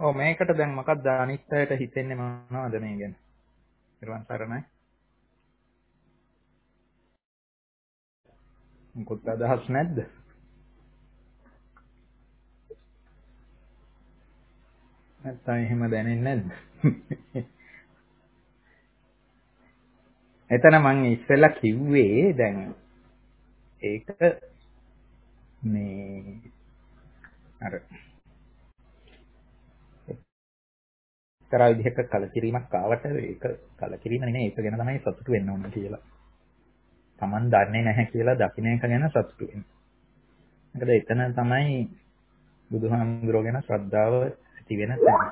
ඔව් මේකට දැන් මොකක්ද අනිත් අයට හිතෙන්නේ මොනවද මේ ගැන? ඊළඟ සරණයි. මොකද අදහස් නැද්ද? නැත්නම් එහෙම දැනෙන්නේ නැද්ද? එතන මං ඉස්සෙල්ලා කිව්වේ දැන් ඒක මේ අර එක්තරා විදිහක කලකිරීමක් ආවට ඒක කලකිරීම නෙමෙයි ඒක ගැන තමයි සතුටු වෙන්න ඕන කියලා. Taman දන්නේ නැහැ කියලා දකින්න එක ගැන සතුටු වෙන්න. මොකද එතන තමයි බුදුහාමුදුරුවෝ ගැන ශ්‍රද්ධාව ඇති වෙන තැන.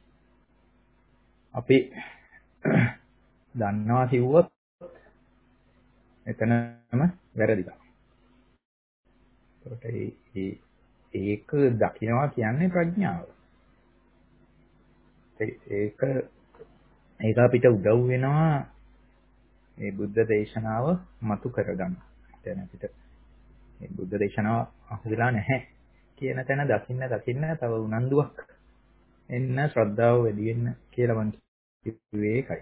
අපි දන්නවා කිව්වොත් එතනම වැරදිලා. ඒකට ඒක දකින්නවා කියන්නේ ප්‍රඥාව. ඒක අපිට උදව් වෙනවා මේ බුද්ධ දේශනාව මතු කරගන්න. දැන් අපිට මේ බුද්ධ දේශනාව අහුවෙලා නැහැ කියන තැන දකින්න තව උනන්දුවක් එන්න ශ්‍රද්ධාව වැඩි වෙන්න කියලා මම කිව්වේ ඒකයි.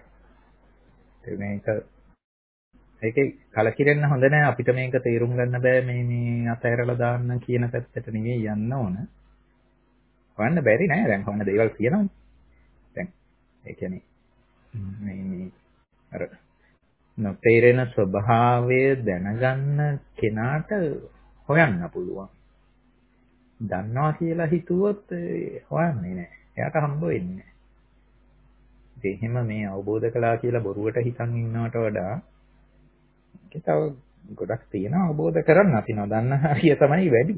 ඒකේ කලකිරෙන්න හොඳ නැහැ අපිට මේක තේරුම් ගන්න බෑ මේ අතහැරලා දාන්න කියන පැත්තට නෙවෙයි යන්න ඕන. හොයන්න බැරි නෑ දැන් හොයන්න දේවල් තියෙනවනේ. දැන් ඒ කියන්නේ මේ අර නොතේරෙන ස්වභාවය දැනගන්න කෙනාට හොයන්න පුළුවන්. දන්නවා කියලා හිතුවොත් හොයන්නේ නෑ. එයාට හම්බ වෙන්නේ නෑ. එහෙම මේ අවබෝධ කළා කියලා බොරුවට හිතන් ඉන්නවට වඩා ඒක තව ගොඩක් තියෙනවා අවබෝධ කරගන්න අපි නොදන්න හරිය තමයි වැඩි.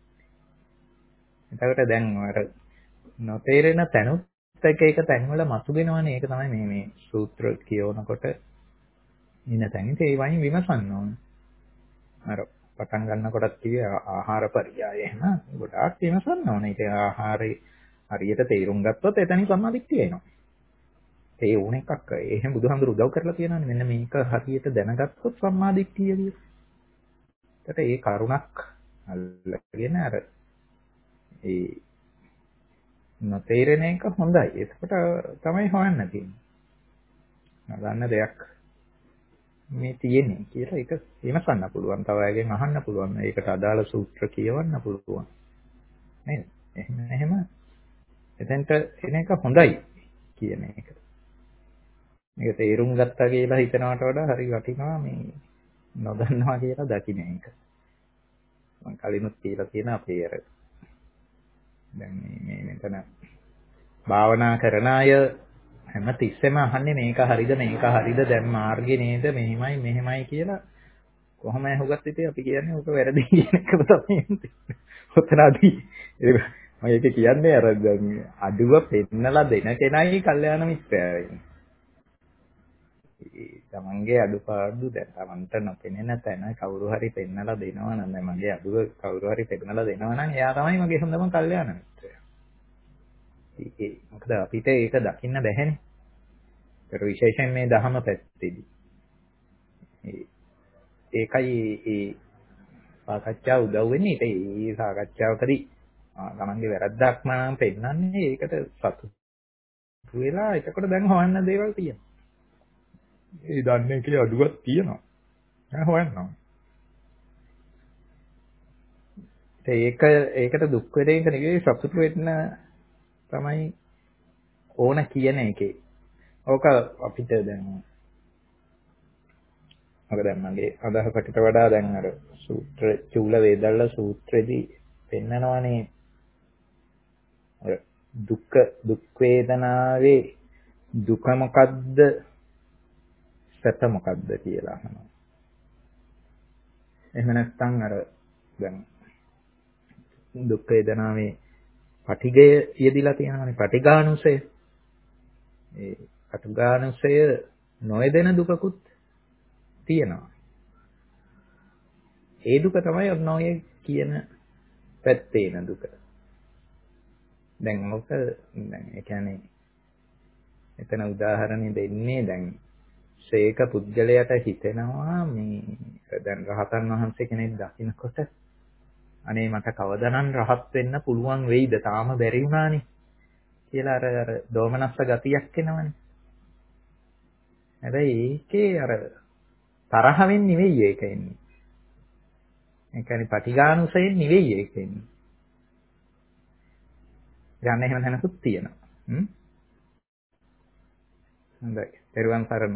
එතකොට දැන් අර නොතේරෙන තැනුත් එක තැන්වල මතුවෙනවනේ ඒක තමයි මේ සූත්‍ර කියවනකොට ඉන්න තැනින් ඒ වයින් විමසන්න ඕන. අර පටන් ගන්නකොටත් කිව්වේ ආහාර පරියාය එහෙම ගොඩාක් විමසන්න ඕන. ඒක ආහාරේ හරියට තේරුම් ගත්තොත් එතනින් සම්මාදිට්ඨිය එනවා. ඒ ඕන එකක් එහෙම බුදුහාමුදුරු උදව් කරලා තියෙනවානේ මෙන්න මේක හරියට දැනගත්තොත් සම්මාදිට්ඨිය කියන. ඒකට ඒ කරුණක් අල්ලගෙන අර ඒ නොතේරෙන එක හොඳයි. ඒකට තමයි හොයන්න තියෙන්නේ. නදන්න දෙයක් මේ තියෙන්නේ කියලා ඒක විමසන්න පුළුවන්. තව අයගෙන් අහන්න පුළුවන්. ඒකට අදාළ සූත්‍ර කියවන්න පුළුවන්. නේද? එහෙම එතෙන්ට එන එක හොඳයි කියන එක. මේක තේරුම් ගත්තා කියලා හිතනවට වඩා හරි වටිනවා මේ නොදන්නවා කියලා දකින්න එක. මම කලිනුත් කියලා තියෙන අපේ අර දැන් මේ මෙතන භාවනා කරන අය හැම තිස්සෙම අහන්නේ මේක හරිද දැන් මාර්ගේ නේද මෙහෙමයි කියලා කොහොම ඇහුවත් ඉතින් අපි කියන්නේ ඕක වැරදි කියන එක තමයි. ඔතනදී මම ඒක කියන්නේ අර දැන් අඩුව පෙන්නලා දෙන කෙනයි කල්යාණ මිත්‍රයා වෙන්නේ. තමන්ගේ අඩුපාඩු දැන් තමන්ට නොපෙනෙන තැන කවුරු හරි පෙන්නලා දෙනවා නම් දැන් මගේ අඩුව කවුරු හරි පෙන්නලා දෙනවා නම් එයා තමයි මගේ හොඳම කල්යාණ මිත්‍රයා. මොකද අපිට ඒක දකින්න බැහැනේ. ඒක විශේෂයෙන් මේ ධහම පැත්තේදී. ඒකයි ඒ සාකච්ඡාව උදව් වෙන්නේ. ඒ සාකච්ඡාවකදී තමන්ගේ වැරද්දක් නම් පෙන්නන්නේ ඒකට සතුටු වෙලා එතකොට දැන් හොයන්න දේවල් තියෙනවා. ඒ දන්නේ කියලා අඩුවක් තියෙනවා. දැන් හොයන්නවා. ඒකට දුක් වෙන එක නෙවෙයි සතුටු වෙන්න තමයි ඕන කියන එකේ. ඕක අපිට දැන් මොකද මගේ අදහසකට වඩා දැන් අර සූත්‍ර චූල වේදල්ල සූත්‍රෙදී පෙන්නනවානේ දුක් වේදනාවේ දුක මොකද්ද සැප මොකද්ද කියලා අහනවා. එහෙම නැත්නම් අර දැන් දුක් වේදනාවේ පටිගය යෙදිලා තියෙනවානේ පටිඝානුසය. ඒ පටිඝානුසය නොයදෙන දුකකුත් තියෙනවා. ඒ දුක තමයි ඔන්න ඔය කියන පැත්තේ එන දුක. දැන් මොකද දැන් ඒ කියන්නේ එතන උදාහරණ දෙන්නේ දැන් ශේක පුද්ගලයාට හිතෙනවා මේ දැන් රහතන් වහන්සේ කෙනෙක් දකින්නකොට අනේ මට කවදානම් රහත් වෙන්න පුළුවන් වෙයිද තාම බැරි වුණානේ කියලා අර දෝමනස්ස ගතියක් එනවනේ. හැබැයි ඒකේ අර තරහෙන් නෙවෙයි ඒක එන්නේ. ඒ කියන්නේ පටිඝානුසයෙන් නෙවෙයි ඒක එන්නේ. යන්නේ එහෙම නැනකුත් තියෙනවා. හොඳයි. පෙරවන් සරණයි.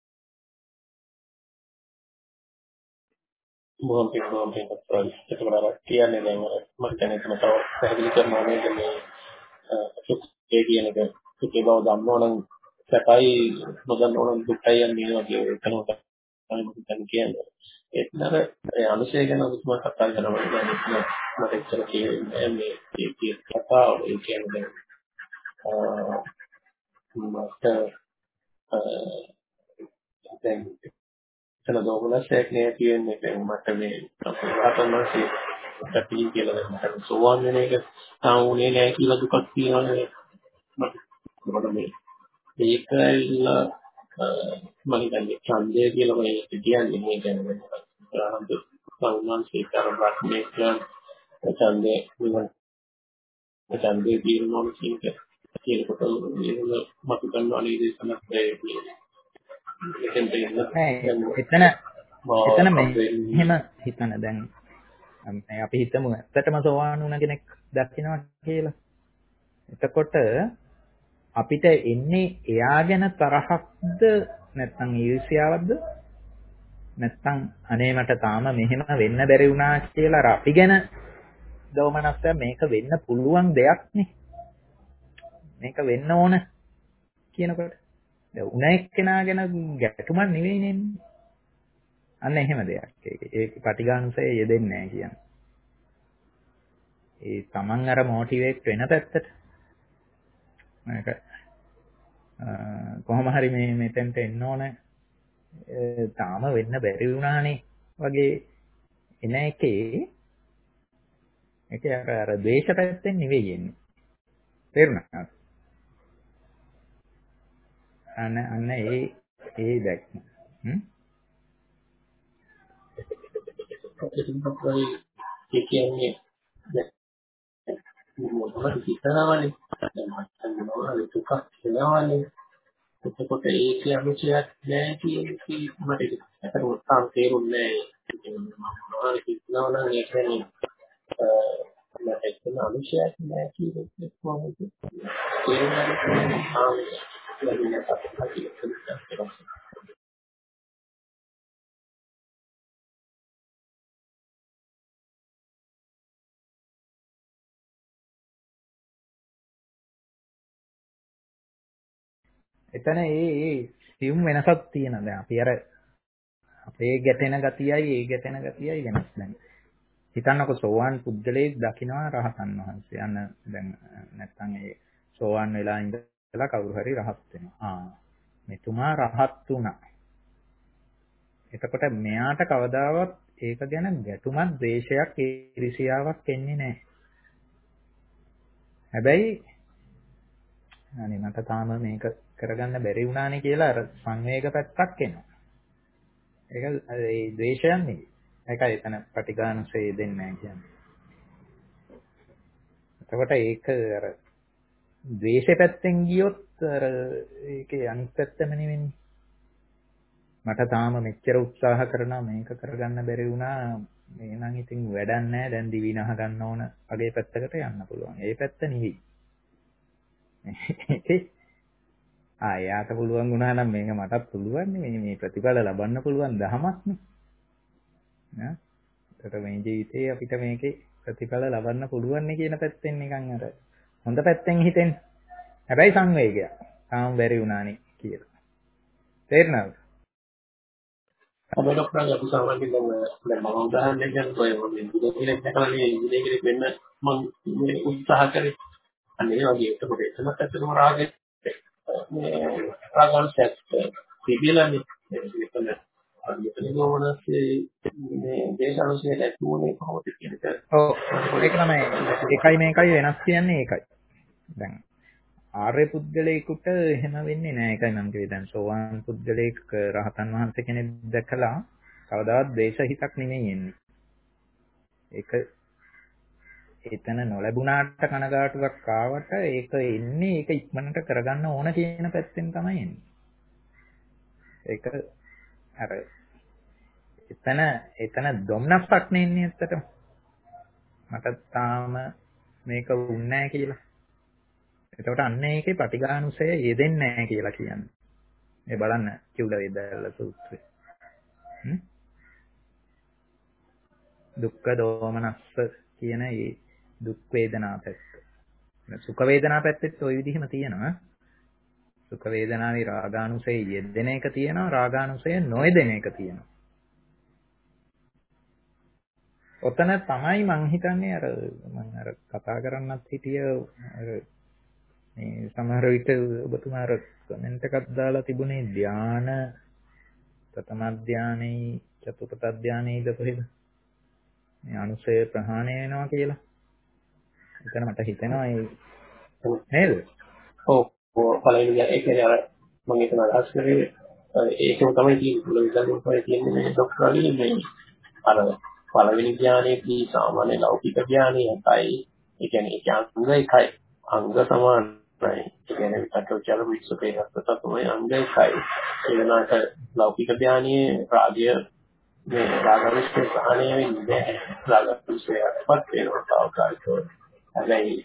බොහොම පිළිගන්නවා. ඒකවල කියන්නේ දැන් මම කියන්නේ තව පැහැදිලි කරනවා නේද මේ ඒ කියන එක ඒකේ බව දන්නවනම් සැපයි නොදන්නවනම් දුකයි යන්නේ වගේ එතනට තමයි මම කියන්නේ. ඒතර ඒ අනුශය ගැන ඔබතුමා කතා කරනවා දැන් මට එච්චර කියන්නේ මේ කතාව ඒ කියන්නේ මට දැන් එතන දෝමනසයක් නේ කියන්නේ දැන් මට මේ අපරාධනෝසේ පැටි කියලා දැන් මට සෝවාන් වෙන එක තාම උනේ නැහැ කියලා දුකක් තියෙනවානේ මට මේ ඒකයිලා මම හිතන්නේ ඡන්දය කියලා මම කියන්නේ මේ කියන්නේ ආනන්ද සම්මාන්සේ කරබක් මේ ඡන්දේ ඡන්දේ తీරනෝන කියනකොට මේක මත ගන්නවා නේද තමයි එතන මෙහෙම හිතන දැන් අපි හිතමු ඇත්තටම සෝවාන් වුණ කෙනෙක් දකින්නවා කියලා. එතකොට අපිට එන්නේ එයා ගැන තරහක්ද නැත්නම් ඊර්ෂ්‍යාවක්ද නැත්නම් අනේ මට තාම මෙහෙම වෙන්න බැරි වුණා කියලා අර අපි ගැන දෝමනස්ස මේක වෙන්න පුළුවන් දෙයක් නේ. මේක වෙන්න ඕන කියනකොට දැන් උණ එක්කෙනා ගැන ගැටුමක් නෙවෙයි නෙන්නේ. අන්න එහෙම දෙයක්. ඒක පටිඝානුසය යෙදෙන්නේ නැහැ කියන්නේ. ඒ තමන් අර මොටිවේට් වෙන පැත්තට මේක කොහොම හරි මේ මෙතෙන්ට එන්න ඕනේ. තාම වෙන්න බැරි වුණානේ වගේ එන එකේ ඒක අර ද්වේෂ පැත්තෙන් නෙවෙයි එන්නේ. තේරුණාද? අන්න ඒ දැක්ම. ඒ කියන්නේ මොනවද හිතනවනේ දැන් මට මොනවද දුකක් වෙනවනේ එතකොට ඒ කියන්නේයක් නෑ කියන එක මට ඒකට උත්සාහ තේරුන්නේ නෑ මොනවද හිතනවනම් ඒ කියන්නේ මට එතන අනුශයක් නෑ කියන එක කොහොමද තේරුම් ගන්න එතන ඒ සියුම් වෙනසක් තියෙනවා. දැන් අපි අර අපේ ගැටෙන ගතියයි ඒ ගැටෙන ගතියයි වෙනස්. දැන් හිතන්නකො සෝවාන් පුද්ගලයෙක් දකිනවා රහතන් වහන්සේ. අන්න දැන් නැත්තම් ඒ සෝවාන් වෙලා ඉඳලා කවුරු හරි රහත් වෙනවා. මෙතුමා රහත් වුණා. එතකොට මෙයාට කවදාවත් ඒක ගැන ගැටුමක්, ද්වේෂයක්, ඊර්ෂියාවක් එන්නේ නැහැ. හැබැයි අනේ මට තාම මේක කරගන්න බැරි වුණානේ කියලා අර සංවේග පැත්තක් එනවා. ඒක ඒ ද්වේෂයක් නෙවෙයි. ඒකයි එතන පටිඝානුසය දෙන්නේ නැහැ කියන්නේ. එතකොට ඒක අර ද්වේෂ පැත්තෙන් ගියොත් අර ඒකේ අනිත් පැත්තම නෙවෙන්නේ. මට තාම මෙච්චර උත්සාහ කරනවා මේක කරගන්න බැරි වුණා. එහෙනම් ඉතින් වැඩක් නැහැ. දැන් දිවිනහ ගන්න ඕන වගේ පැත්තකට යන්න පුළුවන්. ඒ පැත්ත නෙවෙයි. යාට පුළුවන් වුණා නම් මේක මටත් පුළුවන් නේ. මේ ප්‍රතිඵල ලබන්න පුළුවන් දහමක් නේ. ඈ ඒකට මේ ජීවිතේ අපිට මේකේ ප්‍රතිඵල ලබන්න පුළුවන් නේ කියන පැත්තෙන් නිකන් අර හොඳ පැත්තෙන් හිතෙන්න. හැබැයි සංවේගයක්. තාම බැරි වුණානේ කියලා. තේරෙනවද? අපේ ડોක්ටර් අපි සාමාන්‍යයෙන් දැන් මම උදාහරණයක් ගන්නකොට ඔය ඉංජිනේරියක් දැකලා නේ ඉංජිනේරියක් වෙන්න මම මේ උත්සාහ කරේ. අන්න ඒ වගේ එතකොට එතනත් ඇත්තටම රාගය මේ රාගාංශයක් තිබිලානේ. එතන අනිත් නෝනස්සේ මේ දේශාංශය නැතුනේ කොහොමද කියන එක. ඔව් ඒක තමයි එකයි මේකයි වෙනස් කියන්නේ ඒකයි. දැන් ආර්ය පුද්ගලයෙකුට එහෙම වෙන්නේ නැහැ. ඒකයි මම කිව්වේ දැන් සෝවාන් පුද්ගලයෙක් රහතන් වහන්සේ කෙනෙක් දැකලා කවදාවත් ද්වේෂ හිතක් නෙමෙයි එන්නේ. ඒක එතන නොලැබුණාට කනගාටුවක් ආවට ඒක එන්නේ ඒක ඉක්මනට කරගන්න ඕන කියන පැත්තෙන් තමයි එන්නේ. ඒක අර එතන දුම්නස්සක් නෙන්නේ ඇත්තටම. මට තාම මේක වුන්නේ නැහැ කියලා. එතකොට අන්න ඒකේ පටිඝානුසය යෙදෙන්නේ නැහැ කියලා කියන්නේ. මේ බලන්න චූල වේදල්ල සූත්‍රය. දුක්ඛ දෝමනස්ස කියන මේ දුක් වේදනා පැත්ත. සුඛ වේදනා පැත්තෙත් ওই විදිහම තියෙනවා. සුඛ වේදනාවේ රාගානුසය යෙදෙන එක තියෙනවා, රාගානුසය නොයෙදෙන එක තියෙනවා. ඔතන තමයි මං හිතන්නේ අර කතා කරන්නත් හිටිය අර මේ සමහර විට ඔබතුමා අර කමෙන්ට් එකක් දාලා තිබුණේ ධාන ප්‍රථම ධානයේ චතුර්ථ ධානයේද කොහෙද මේ අනුසය ප්‍රහාණය වෙනවා කියලා. එතන මට හිතෙනවා ඒ නේද? ඔව් පළවෙනි එක කියන්නේ අර මම හිතන අදහස් කරේ ඒකම තමයි තියෙන්නේ. විද්‍යාවෙන් තමයි තියෙන්නේ මේ ડોක්ටර්ලි මේ අර පළවෙනි ධානයේදී සාමාන්‍ය ලෞකික ධානයයි ඒ කියන්නේ ඒක අංග එකයි. අංග සමානයි. ඒ කියන්නේ විතක්කෝචාර විශ්සපේකට තමයි අංග එකයි. ඒ වෙනාට ලෞකික ධානයේ රාගය මේ රාගවිෂ්ඨ ප්‍රහාණය වෙන්නේ රාගවිෂ්ඨයක්පත් වෙනවා තාවකාලිකව. හැබැයි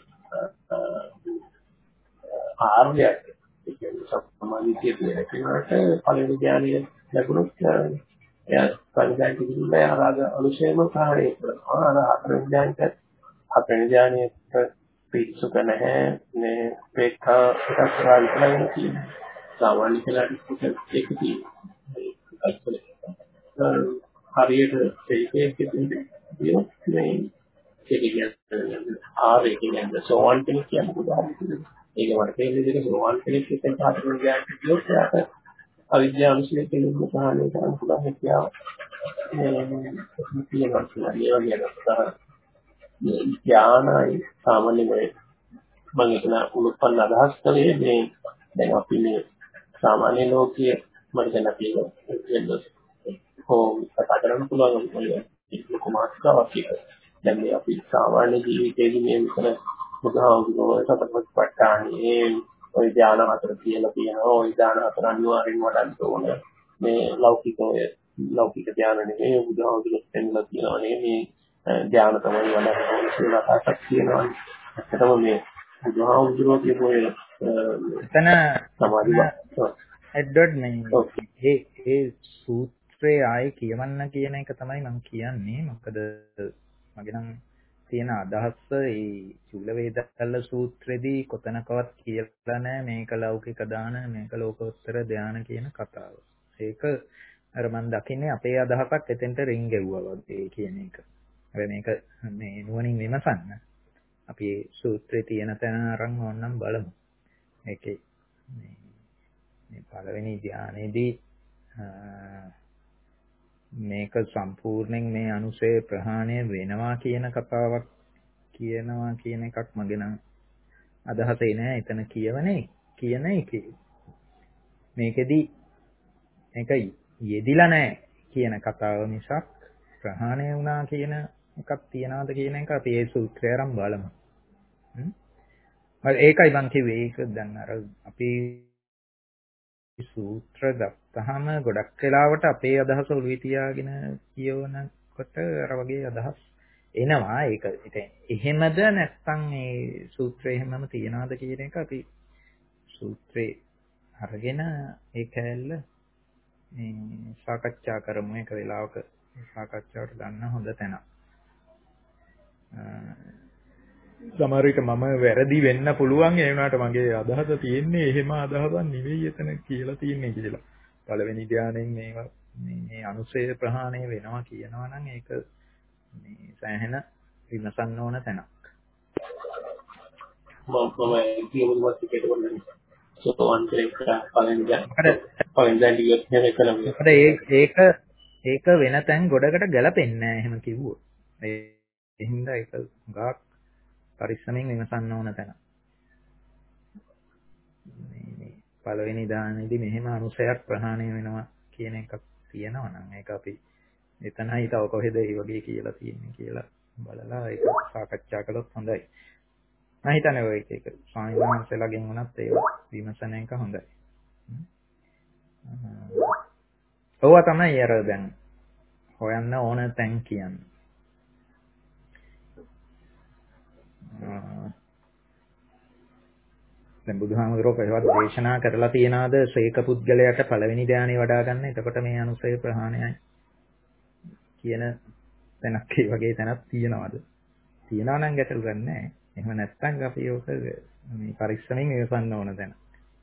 ආර්යය ඒ කියන්නේ සමාධිය කියන කෙනාට පළවෙනි ධානය ලැබුණොත් එයා පරිදාය කිසිම රාග අනුශේම ප්‍රහාණය කරනවා. අර හතරවෙනි ධානයට පිටසුක නැහැ මේ පේක්ඛා එකක් කරලා තියෙනවා. සාමාන්‍ය කෙනාට ඒක තියෙනවා. හරියට ඒකේ කියන්නේ මේ ආරේ කියන්නේ සෝවන් කෙනෙක් කියන්නේ උදාහරණයක්. ඒක මට තේරෙන්නේ දෙක සෝවන් කෙනෙක් කියන හතරවෙනි ධානයට කියොත් එයාට අවිද්‍යාව අනුශේම කෙනෙක් ප්‍රහාණය කරන්න පුළුවන් හැකියාව තියෙනවා කියලා. ඒ වගේ ඥානයි සාමාන්‍ය මම එතන උත්පන්න අදහස් කළේ මේ දැන් අපි මේ සාමාන්‍ය ලෝකයේ මට දැන් අපි කියන්නේ කතා කරන්න පුළුවන් ලොකු මාතෘකාවක් එක. දැන් මේ අපි සාමාන්‍ය ජීවිතයේදී මේ මෙතන බුදුහාමුදුරුවෝ සතරපට්ඨානේ ওই ධාන හතර කියලා කියනවා. ওই ධාන හතර අනිවාර්යෙන් වඩන්න ඕන. මේ ලෞකික ධාන නෙමෙයි බුදුහාමුදුරුවෝ දෙන්නා කියනවානේ මේ ධාන තමයි වඩන්න ඕන කියලා කතාවක් කියනවා. ඇත්තටම මේ බුදුහාමුදුරුවෝ කියපු එතන සමාධිය එඩ්වර්ඩ් මේ ඒ සූත්‍රයේ ආයේ කියවන්න කියන එක තමයි මම කියන්නේ. මොකද මගේ නම් තියෙන අදහස ඒ චූල වේදල්ල සූත්‍රෙදී කොතනකවත් කියලා නැහැ මේක ලෞකික දාන මේක ලෝකෝත්තර ධාන කියන කතාව. ඒක අර මම දකින්නේ අපේ අදහසක් එතෙන්ට රින් ගෙවුවා වගේ කියන එක. හැබැයි මේක මේ නුවණින් විමසන්න. අපි සූත්‍රයේ තියෙන තැන අරන් ඕනනම් බලමු. ඒකේ මේ පළවෙනි ධානයේදී මේක සම්පූර්ණයෙන් මේ අනුසය ප්‍රහාණය වෙනවා කියන කතාවක් කියනවා කියන එකක් මගේ නම් අදහසේ නෑ. එතන කියන එකේ මේකෙදි මේක යෙදිලා නෑ කියන කතාව නිසා ප්‍රහාණය වුණා කියන එකක් තියනවාද කියන එක අපි ඒ සූත්‍රය අරන් බලමු. ඒකයි මම කිව්වේ ඒක දැන් අර අපි සූත්‍ර ගත්තාම ගොඩක් වෙලාවට අපේ අදහස ඔළුවේ තියාගෙන කියවනකොට අර වගේ අදහස් එනවා. ඒක එහෙමද නැත්නම් මේ සූත්‍රය එහෙමම තියනවාද කියන එක අපි සූත්‍රේ අරගෙන ඒ කැලල මේ සාකච්ඡා කරමු. එක වෙලාවක සාකච්ඡාවට ගන්න හොඳ තැනක්. සමහර විට මම වැරදි වෙන්න පුළුවන්. ඒ වුණාට මගේ අදහස තියෙන්නේ එහෙම අදහසක් නෙවෙයි එතන කියලා තියෙන්නේ කියලා. පළවෙනි ධානයෙන් මේ අනුසය ප්‍රහාණය වෙනවා කියනවා නම් ඒක මේ සෑහෙන විමසන්න ඕන තැනක්. මම කියමුවත් ඒකට වුණා. සෝවාන් කෙනෙක් පළවෙනි ධානය ඒක වෙන තැන් ගොඩකට ගැලපෙන්නේ නැහැ එහෙම කිව්වොත්. ඒ හින්දා ඒක ගාක් පරිස්සමෙන් විමසන්න ඕන තැන. මේ පළවෙනි දානෙදී මෙහෙම අනුසයක් ප්‍රහාණය වෙනවා කියන එකක් තියෙනවා නම් ඒක අපි එතනයි තව කොහෙද ඒ වගේ කියලා තියෙන්නේ කියලා බලලා ඒක සාකච්ඡා කළොත් හොඳයි. මම හිතන්නේ ඔය එක ස්වාමීන් වහන්සේලාගෙන් වුණත් ඒවා විමසන එක හොඳයි. ඔවා තමයි අර දැන් හොයන්න ඕන තැන් කියන්නේ. දැන් බුදුහාමුදුරුවෝ කොහෙවත් දේශනා කරලා තියනවාද ශ්‍රේක පුද්ගලයාට පළවෙනි ධානය වඩා ගන්න. එතකොට මේ අනුසය ප්‍රහාණයයි කියන තැනක් ඒ වගේ තැනක් තියනවාද? තියනවා නම් ගැටලුවක් නැහැ. එහෙම නැත්නම් අපි ඕක මේ පරිස්සමෙන් ඉවසන්න ඕන දැන.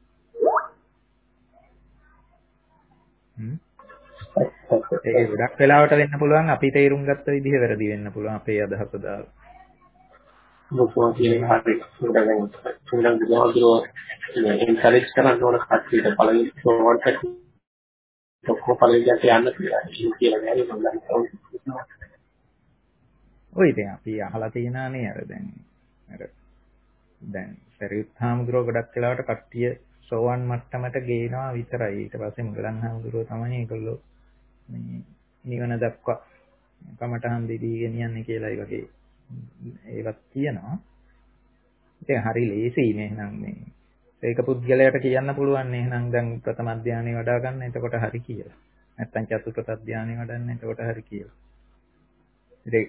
ඒක ගොඩක් වෙලාවට වෙන්න පුළුවන් අපි තේරුම් ගත්ත විදිහ වැරදි වෙන්න පුළුවන් අපේ අදහස දාලා. මොකක්ද කියන්නේ හරි. සුන්දර බුදුහාමුදුරුවෝ එන්කරේජ් කරන්න ඕන කට්ටියට පළවෙනි සෝවන් ඔක්කොම පළවෙනියට යන්න කියලා නෑ මම දන්නවා. ඔය ඉතින් අපි අහලා තියෙනානේ අර දැන් සරියුත් හාමුදුරුවෝ ගොඩක් වෙලාවට කට්ටිය සෝවන් මට්ටමට ගේනවා විතරයි. ඊට පස්සේ මුගලන් හාමුදුරුවෝ තමයි ඒගොල්ලෝ මේ නිවන දක්වා කමටහන් දෙදී ගෙනියන්නේ කියලා ඒ වගේ ඒවත් තියෙනවා. ඉතින් හරි ලේසි නේනම් මේ ඒක පුද්ගලයාට කියන්න පුළුවන් නේනම් දැන් ප්‍රථම ධානය වඩා ගන්න එතකොට හරි කියලා. නැත්තම් චතුර්ථ ධානය වඩන්න එතකොට හරි කියලා. ඉතින්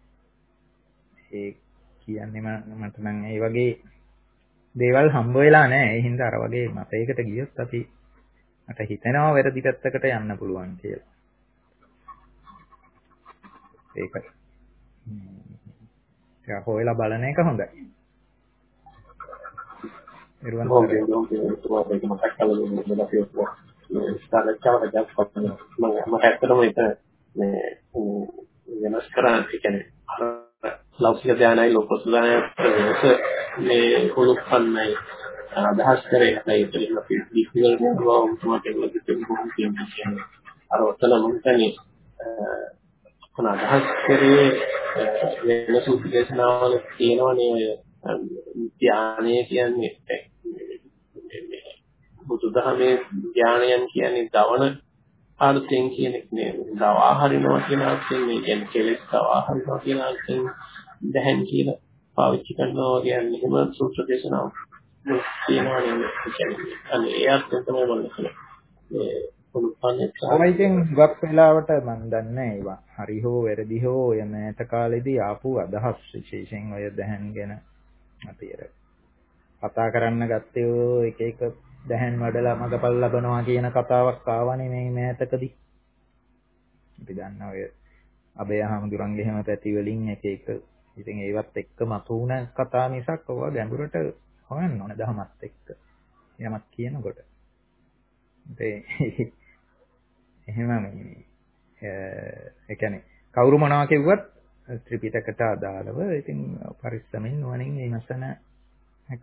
ඒ කියන්නේ මට නම් ඒ වගේ දේවල් හම්බ වෙලා නැහැ. ඒ හින්දා අර වගේ මතයකට ගියොත් අපි මට හිතෙනවා වැරදි පැත්තකට යන්න පුළුවන් කියලා. ඒකයි. ඒක හොයලා බලන එක හොඳයි. මම ඇත්තටම ඒක මේ වෙනස් කරන්නේ කියන්නේ ලෞකික ධානයයි ලෝකෝත්තර ධානයයි මේ උනුප්පන්නයි අදහස් කරේ නැහැ ඒක අපි විශ්වල් කරනවා උතුමට කියන්නේ අර ඔතන මොකටනේ කොන අදහස් කරේ වෙන සුද්ධේශනාවල තියෙනවනේ ඔය ධානය කියන්නේ බුදුදහමේ ධානයන් කියන්නේ දවන අර්ථයෙන් කියන එක නේ. දවා හරිනවා කියන අර්ථයෙන් මේ කියන්නේ කෙලෙස් දවා හරිනවා කියන අර්ථයෙන් දැහැන් කියලා පාවිච්චි කරනවා කියන්නේ එහෙම සූත්‍ර දේශනාවක් තියෙනවා නේද? අනේ ඒ අර්ථයෙන් තමයි මම කියන්නේ. මේ ඔයිකින් ගොඩක් වෙලාවට මම දන්නේ ඒවා. හරි හෝ වැරදි හෝ ඔය මෑත කාලෙදී ආපු අදහස් විශේෂයෙන් ඔය දැහැන් ගැන අපි කතා කරන්න ගත්තේ එක එක දැහැන් වඩලා මගපල් ලබනවා කියන කතාවක් ආවනේ මේ මෑතකදී. අපි දන්නා ඔය අබේ හාමුදුරන්ගේ හැම පැති වලින් එක එක ඉතින් ඒවත් එක්ක මතුවන කතා මිසක් ඔවා ගැඹුරට හොයන්න ඕන දහමත් එක්ක. යමක් කියනකොට. එහෙම මේ ඒ කියන්නේ කවුරු මොනවා කිව්වත් ත්‍රිපිටකට අදාළව ඉතින් පරිස්සමෙන් නුවණින් විමසන එක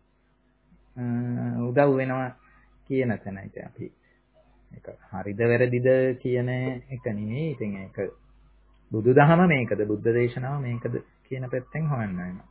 උදව් වෙනවා කියන තැන ඉතින් අපි ඒක හරිද වැරදිද කියන එක නෙමෙයි. ඉතින් ඒක බුදුදහම මේකද බුද්ධ දේශනාව මේකද කියන පැත්තෙන් හොයන්න වෙනවා.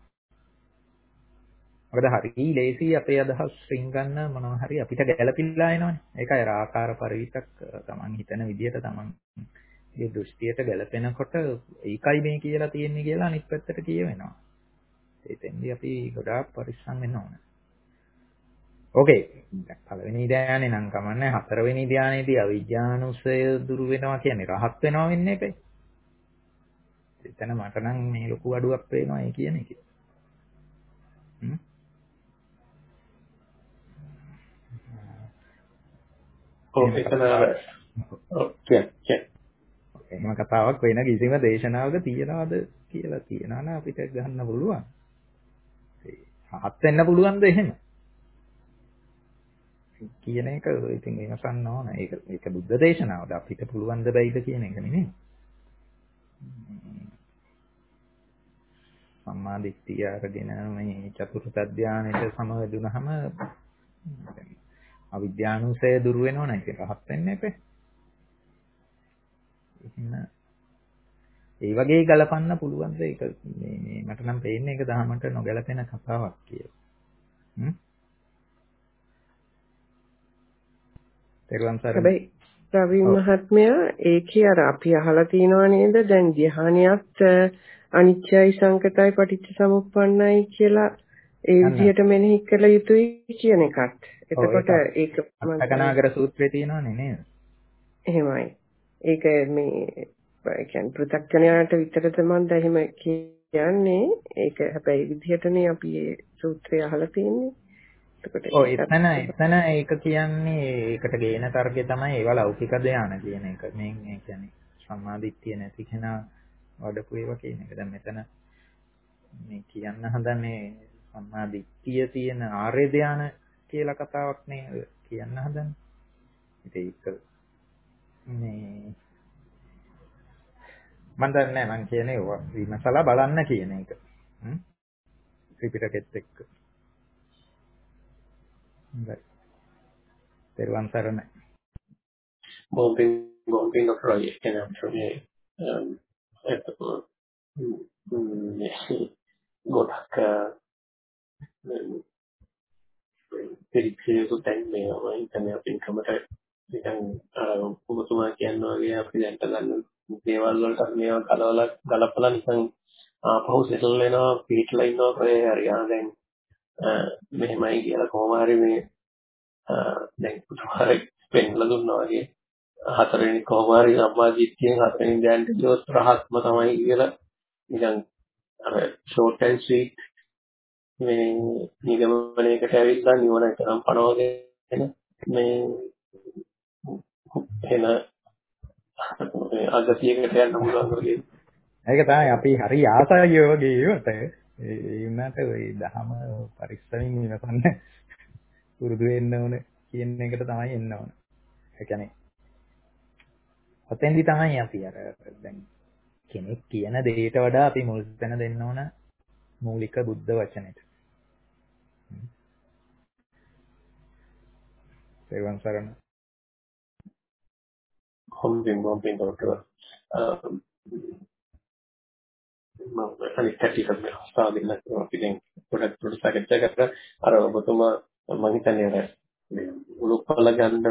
මොකද හරි ලේසි අපේ අදහස් රින්ගන්න මොනවා හරි අපිට ගැළපිලා එනවනේ. ඒකයි ආකාර පරිවිතක් තමන් හිතන විදිහට තමන්ගේ දෘෂ්ටියට ගැළපෙනකොට ඒකයි මේ කියලා තියෙන්නේ කියලා අනිත් පැත්තට කියවෙනවා. ඒතෙන්දී අපි ගොඩාක් පරිස්සම් වෙන්න ඕන. ඕකේ. පළවෙනි ධානයේ නම් කමන්නේ හතරවෙනි ධානයේදී අවිජ්ජානුසය දුරු වෙනවා කියන්නේ රහත් වෙනවා වෙන්නේ ඒකයි. එතන මට නම් මේ ලොකු අඩුවක් පේනවා ඒ කියන එකේ. එහෙම කතාවක් වෙන කිසිම දේශනාවක තියනවාද කියලා තියනවා නම් අපිට ගන්න පුළුවන්. හත් වෙන්න පුළුවන්ද එහෙම? කියන එක ඉතින් වෙනසක් නෝන. ඒක බුද්ධ දේශනාවද අපිට පුළුවන්ද බැයිද කියන එක නෙමෙයි. සම්මා දිට්ඨිය අරගෙන මේ චතුර්ථ ධානයට සමවැදුනහම අවිද්‍යානුසය දුරු වෙනව නේද? රහත් වෙන්නේ නැහැ. ඒ වගේ ගලපන්න පුළුවන්ද? ඒක මේ මට නම් පේන්නේ ඒක දහමට නොගැලපෙන කතාවක් කියලා. හැබැයි ප්‍රවීණ මහත්මයා ඒකේ අර අපි අහලා තියෙනව නේද? දැන් ධ්‍යානියත් අනිත්‍යයි සංකතයි පටිච්ච සමුප්පන්නයි කියලා ඒ විදිහට මෙනෙහි කළ යුතුයි කියන එකත්. එතකොට ඒක අටකනාගර සූත්‍රයේ තියෙනවනේ නේද? එහෙමයි. ඒක මේ කියන්නේ පෘථග්ජනයාට විතරද මන්ද එහෙම කියන්නේ. ඒක හැබැයි විදිහටනේ අපි මේ සූත්‍රය අහලා තියෙන්නේ. එතන ඒක කියන්නේ ඒකට ගේන තර්කය තමයි ඒවා ලෞකික ධානය කියන එක. මේ කියන්නේ සම්මාදිට්ඨිය නැති කෙනා වඩපු ඒවා කියන එක. දැන් මෙතන මේ කියන්න හදන්නේ සම්මාදිට්ඨිය තියෙන ආර්ය ධානය කියලා කතාවක් නේ කියන්න හදන්නේ. ඒක මේ මම දන්නේ නැහැ මං කියන්නේ විමසලා බලන්න කියන එක. ත්‍රිපිටකෙත් එක්ක. හොඳයි. පෙරවන් සරණයි. බොම්බින් ඔක්රයි කියන ප්‍රමේ ගොඩක් පිළික්ෂේතු දැන් මේවා ඉන්නේ අපින් කමට නිකන් ඔබතුමා කියනවා වගේ අපි දැන් ගන්න දේවල් වලට මේවා ගලපලා නිකන් ආපහු සෙටල් වෙනවා පිටලා ඉන්නවා කොහේ හරි දැන් මෙහෙමයි කියලා කොහොම හරි මේ දැන් පුදුමාරි පෙන්ලා දුන්නා වගේ හතරවෙනි කොහොම හරි සම්මාදිට්ඨියෙන් හතරවෙනි ධ්‍යානෙට ගියොත් රහත්ම තමයි කියලා නිකන් අර ෂෝට් ඇන්ඩ් ස්වීට් මේ නිගමනයකට ඇවිල්ලා නිවන කරන් පනවගෙන මේ එන අගතියකට යන්න පුළුවන් වගේ. ඒක තමයි අපි හරි ආසයි වගේ ඒවට. ඒ වුණාට ওই දහම පරිස්සමින් විමසන්න පුරුදු වෙන්න ඕන කියන එකට තමයි එන්න ඕන. ඒ කියන්නේ ඔතෙන්දි තමයි අපි අර දැන් කෙනෙක් කියන දෙයට වඩා අපි මුල් තැන දෙන්න ඕන මූලික බුද්ධ වචනෙට. සේවන් සරණ. හොම්බින් ડોක්ටර් මම අනිත් කටියට මේ ස්ථාදින්න අපි දැන් පොඩක් සාකච්ඡා කරලා අර ඔබතුමා මම හිතන්නේ අර මේ උලුප්පල ගන්න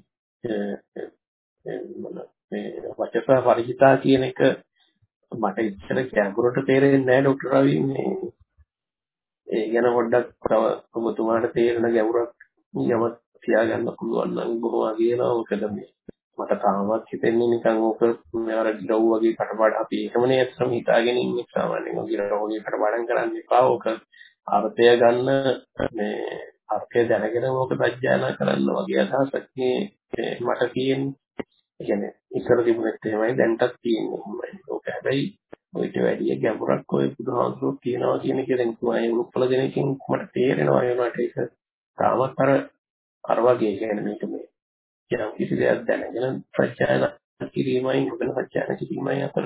මේ වචස පරිහිතා කියන එක මට ඉස්සර ගැඹුරට තේරෙන්නේ නැහැ ડોක්ටර් රවි මේ ඒ ගැන පොඩ්ඩක් තව ඔබතුමාට තේරෙන ගැඹුරක් යමක් තියාගන්න පුළුවන් නම් බොහොම අගයනවා. මොකද මේ මට තාමත් හිතෙන්නේ නිකන් ඕක අර ගිරව් වගේ කටපාඩම් අපි එකමනේ අත්සම හිතාගෙන ඉන්නේ සාමාන්‍යයෙන් ගිරව් වගේ කටපාඩම් කරන්න එපා. ඕක අර්ථය ගන්න මේ අර්ථය දැනගෙන ඕක සත්‍යයනා කරන්න වගේ අදහසක් මට තියෙන්නේ. ඒ කියන්නේ ඉස්සර තිබුණෙත් එහෙමයි දැන්ටත් තියෙන්නේ. ඕක හැබැයි ඔයිට වැඩි ගැඹුරක් ඔය බුදුහාමුදුරුවෝ කියනවා කියන එක දැන් තුමයි උරුප්පල දෙනකින් මට තේරෙනවා ඒකට ඒක තාමත් අර වගේ කියන්නේ මේක මේ යම් කිසි දෙයක් දැනගෙන සත්‍යයන කිරීමයි නොදැන සත්‍යයන කිරීමයි අතර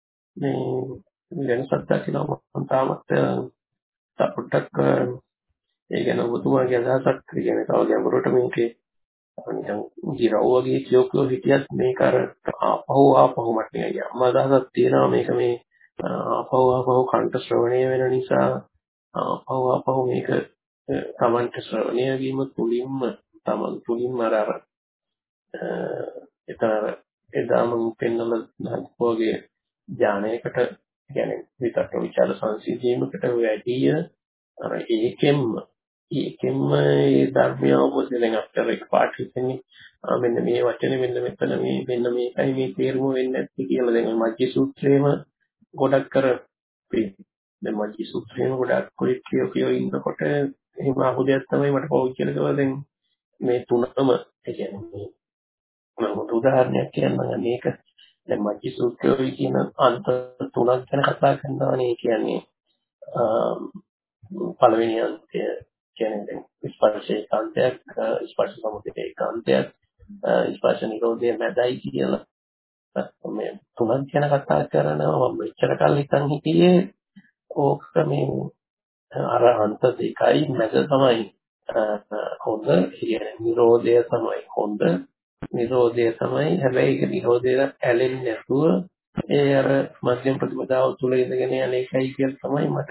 මේ වෙනසක් දකිනවා මම තාමත් පොඩ්ඩක් ඒ ගැන ඔබතුමාගේ අදහසක් කියන්නේ තව ගැඹුරට මේකේ නිකන් ගිරව් වගේ කියෝකෝ හිටියත් මේක අර ආපහු මට නිකන් යම් අදහසක් තියෙනවා මේක මේ ආපහු කන්ට ශ්‍රවණය වෙන නිසා ආපහු මේක තමන්ට ශ්‍රවණය වීම තුලින්ම තමන් තුලින්ම අර එතන එදා මම පෙන්නලා වගේ ඥානයකට කියන්නේ විතක්ක විචාර සංසිඳීමකට වැඩිය අර ඒකෙන්ම ඒ ධර්මය අවබෝධ දැන් අපතර එක පාඩක ඉන්නේ මෙන්න මේ වචනේ මෙන්න මෙතන මෙන්න මේකයි මේ තේරුම වෙන්නේ නැති කියලා දැන් මජ්ජි සූත්‍රයේම ගොඩක් කර දැන් මජ්ජි සූත්‍රයේම ගොඩක් කොයි කියෝ ඉන්නකොට එහෙම අහුදයක් තමයි මට පොල් කියලා කිව්වා දැන් මේ තුනම ඒ කියන්නේ මම උදාහරණයක් කියන්නම් මේක දැන් මජ්ජි සූත්‍රයේ කියන අන්ත තුනක් ගැන කතා කරනවානේ කියන්නේ පළවෙනි අන්තය කියන්නේ දැන් ස්පර්ශයේ කාන්තයක් ස්පර්ශ සමුදයේ ඒකාන්තයක් ස්පර්ශ නිරෝධයේ මැදයි කියලා මේ තුනක් ගැන කතා කරනවා මම මෙච්චර කල් හිතන් හිටියේ ඕක මේ අර අන්ත දෙකයි මැද තමයි හොඳ කියන්නේ නිරෝධය තමයි හොඳ නිරෝධය තමයි හැබැයි ඒක නිරෝධයට ඇලෙන්නේ නැතුව ඒ අර මධ්‍යම ප්‍රතිපදාව තුල ඉඳගෙන යන එකයි කියලා තමයි මට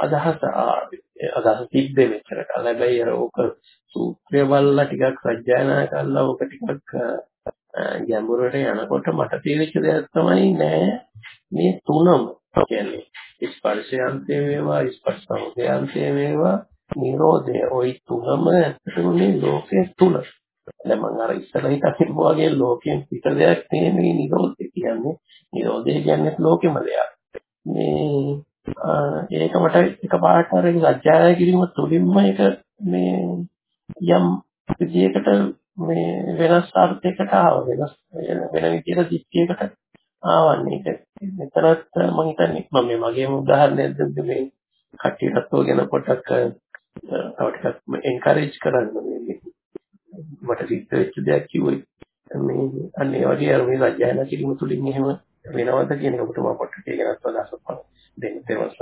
අදහස තිබ්බේ මෙච්චර කල්. හැබැයි අර ඕක සූත්‍රය බලලා ටිකක් සජ්ජායනා කරලා ඕක ටිකක් ගැඹුරට යනකොට මට තේරිච්ච දෙයක් තමයි නෑ මේ තුනම කියන්නේ ස්පර්ශයන්තය වේවා ස්පර්ශ සමුදයන්තය වේවා නිරෝධය ওই තුනම ඇත්තටම මේ ලෝකයේ තුල. දැන් මම අර ඉස්සරහ හිතන්නේ වගේ ලෝකයෙන් පිට දෙයක් නෙමෙයි නිරෝධය කියන්නේ. නිරෝධය කියන්නේ ලෝකෙම දෙයක්. මේ ඒක මට එකපාරට අර අධ්‍යයනය කිරීම තුළින්ම ඒක මේ යම් විදියකට මේ වෙනස් අර්ථයකට ආව වෙන විදියට දික්තියකට ආවන්නේ ඒක. මෙතරත් මම හිතන්නේ මම මේ මගේම උදාහරණයක් දෙන්න මේ කට්ටියටත් ඔය ගැන පොඩ්ඩක් තව ටිකක් එන්කරේජ් කරන්න මේ මට සිද්ධ වෙච්ච දෙයක් කිව්වයි. මේ අන්න ඒ වගේ අර මේ අධ්‍යයනය කිරීම තුළින් එහෙම වෙනවද කියන එක ඔබට මම පොඩ්ඩක් ඒක ගැන අදහසක් දෙන්න තේමස.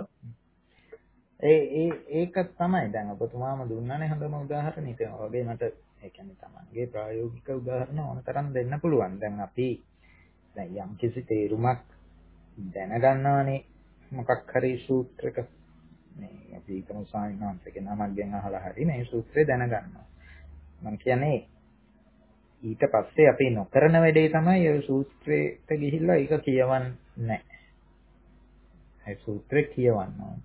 ඒක තමයි දැන් ඔබතුමාම දුන්නානේ හොඳම උදාහරණය. ඒක වගේ මට ඒ කියන්නේ තමන්ගේ ප්‍රායෝගික උදාහරණ ඕන තරම් දෙන්න පුළුවන්. දැන් අපි දැන් යම් කිසි තේරුමක් දැනගන්නවානේ මොකක් හරි සූත්‍රයක මේ අපි හිතමු සාහිණාන්සේගේ නමක් ගැන අහලා හරි මේ සූත්‍රය දැනගන්නවා. මම කියන්නේ ඊට පස්සේ අපි නොකරන වැඩේ තමයි ඒ සූත්‍රයට ගිහිල්ලා ඒක කියවන්නේ නැහැ. ඒ සූත්‍රය කියවන්න.